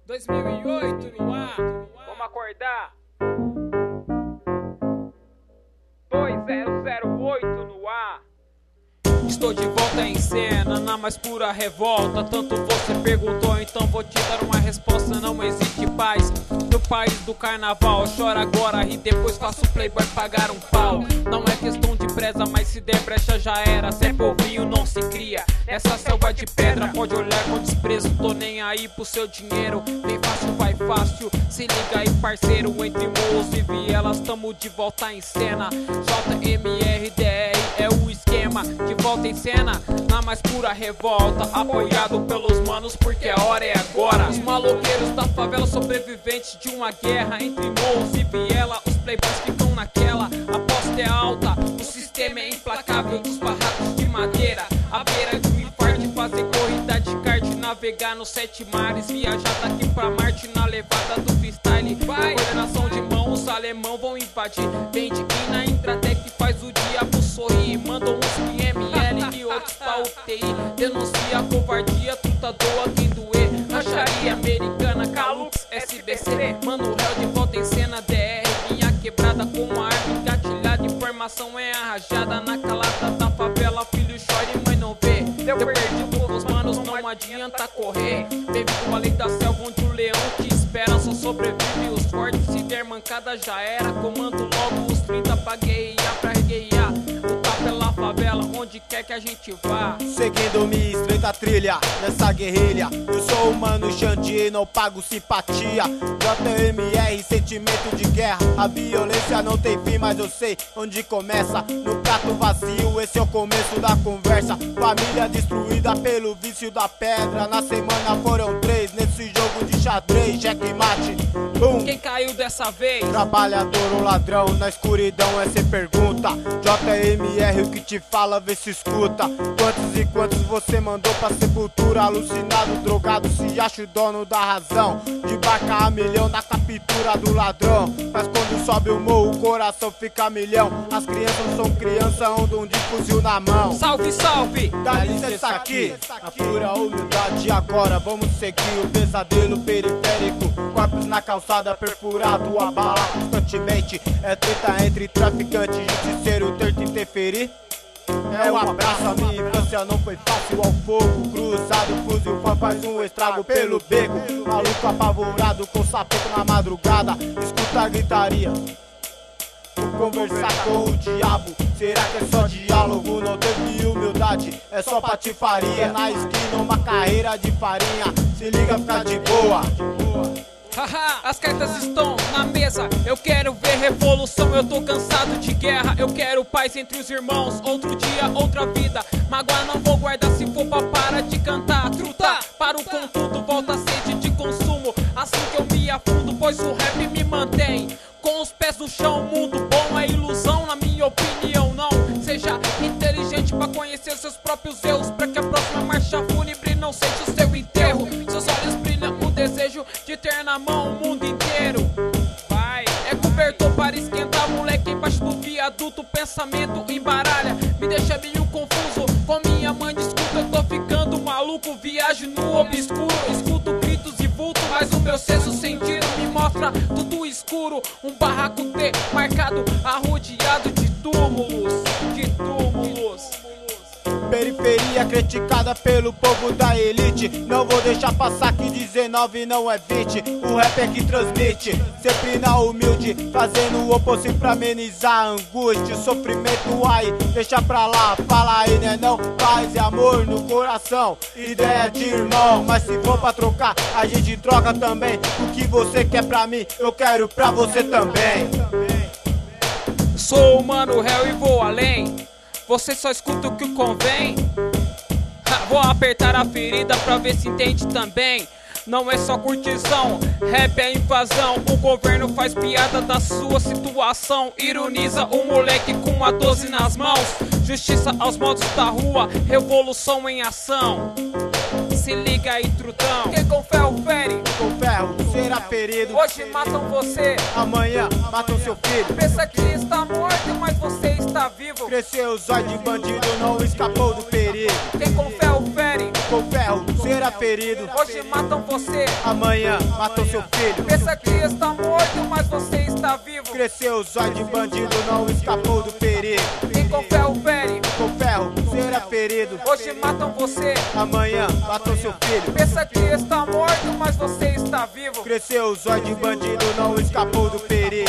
2008 no ar, vamos acordar. 2008 no ar. Estou de volta em cena, na mais pura revolta. Tanto você perguntou, então vou te dar uma resposta. Não existe paz no país do carnaval. Chora agora e depois faço o playboy pagar um pau. Não é questão de presa, mas se der brecha já era. Se é polvinho não se cria nessa selva de pedra. Pode olhar com desprezo, tô nem aí pro seu dinheiro. Vem fácil, vai fácil, se liga aí parceiro. Entre morros e vielas, tamo de volta em cena. JMRDR é o esquema. De volta em cena, na mais pura revolta. Apoiado pelos manos porque a hora é agora. Os maloqueiros da favela, sobreviventes de uma guerra. Entre morros e viela, os playboys ficam naquela. A aposta é alta, o sistema é implacável. Dos barracos de madeira, à beira de um infarto. Fazer corrida de kart, navegar nos 7 mares. Viajar daqui pra Marte na levada do freestyle. Vai. Coordenação de mão, os alemão vão invadir. Vem de na Intratec, faz o diabo sorrir. Mandam uns PML e outros pra UTI. Denuncia a covardia, truta doa quem doer. Racharia americana, Calux, SBC. Mano, réu de volta em cena, DR. Minha quebrada com a arma engatilhada. Informação é arrajada na calada da favela. Filho chora e mãe não vê. Deu perdido com os manos, não adianta correr. Bem-vindo além da selva onde o leão te espera. Só sobrevive os fortes, se der mancada já era. Comando logo os 30 pra guerrear, pra regueiar. Lutar pela favela, onde quer que a gente vá. Seguindo minha estreita trilha, nessa guerrilha. Eu sou o mano Xandi e não pago simpatia. JMR, sentimento de guerra. A violência não tem fim, mas eu sei onde começa. No prato vazio, esse é o começo da conversa. Família destruída pelo vício da pedra. Na semana foram 3, nesse jogo de xadrez. Checkmate, Quem caiu dessa vez? Trabalhador ou ladrão, na escuridão é cê pergunta. JMR, o que te fala, vê se escuta. Quantos e quantos você mandou pra sepultura? Alucinado, drogado, se acha o dono da razão. De barca a milhão na captura do ladrão. Mas quando sobe o morro, o coração fica a milhão. As crianças não são crianças, andam de fuzil na mão. Salve, salve! Dá licença aqui, na pura humildade. Agora vamos seguir o pesadelo periférico. Corpos na calçada, perfurado, a bala constantemente. É treta entre traficante e justiceiro, tenta interferir. É um abraço, a minha infância não foi fácil ao fogo. Cruzado, fuzil, faz um estrago pelo beco. Maluco apavorado com sapeco na madrugada. Escuta a gritaria, vou conversar com o diabo. Será que é só diálogo? Não teve humildade, é só patifaria. Na esquina uma carreira de farinha. Se liga, fica de boa. Haha, as cartas estão na mesa. Eu quero ver revolução, eu tô cansado de guerra. Eu quero paz entre os irmãos, outro dia, outra vida. Mágoa não vou guardar, se for pra parar de cantar. Truta, paro com tudo, volta a sede de consumo. Assim que eu me afundo, pois o rap me mantém com os pés no chão. Mundo bom é ilusão, na minha opinião não. Seja inteligente pra conhecer seus próprios erros, pra que a próxima marcha fúnebre não seja o seu enterro. Seus olhos brilham o desejo de ter na mão o mundo inteiro. Vai, é cobertor para esquentar, moleque embaixo do viaduto. Pensamento embaralha, me deixa meio confuso. Com minha mãe discuto, eu tô ficando maluco. Viajo no obscuro, escuto gritos e vulto, mas o meu senso sentido me mostra tudo escuro. Um barraco marcado, arrodeado de túmulos, de túmulos. Periferia criticada pelo povo da elite. Não vou deixar passar que 19 não é 20. O rap é que transmite, sempre na humilde, fazendo o oposto pra amenizar a angústia, o sofrimento. Aí, deixa pra lá, fala aí, né não? Paz e amor no coração, ideia de irmão. Mas se for pra trocar, a gente troca também. O que você quer pra mim, eu quero pra você também. Sou o mano réu e vou além. Você só escuta o que convém. Vou apertar a ferida pra ver se entende também. Não é só curtição, rap é invasão. O governo faz piada da sua situação. Ironiza o moleque com a 12 nas mãos. Justiça aos modos da rua, revolução em ação. Se liga aí, trutão. Quem com ferro fere, com ferro será ferido. Hoje matam você, amanhã matam seu filho. Pensa que está morto, mas você está vivo. Cresceu o zóio de bandido, não escapou do perigo. Quem com ferro fere, Com ferro, será ferido. Hoje matam você, Amanhã matam seu filho. pensa que está morto, mas você está vivo. Cresceu o zóio de bandido, não escapou do perigo. Quem com ferro fere, Com ferro, será ferido. hoje matam você, Amanhã matam seu filho. pensa que está morto, mas você está vivo. Cresceu o zóio de bandido, não escapou do perigo.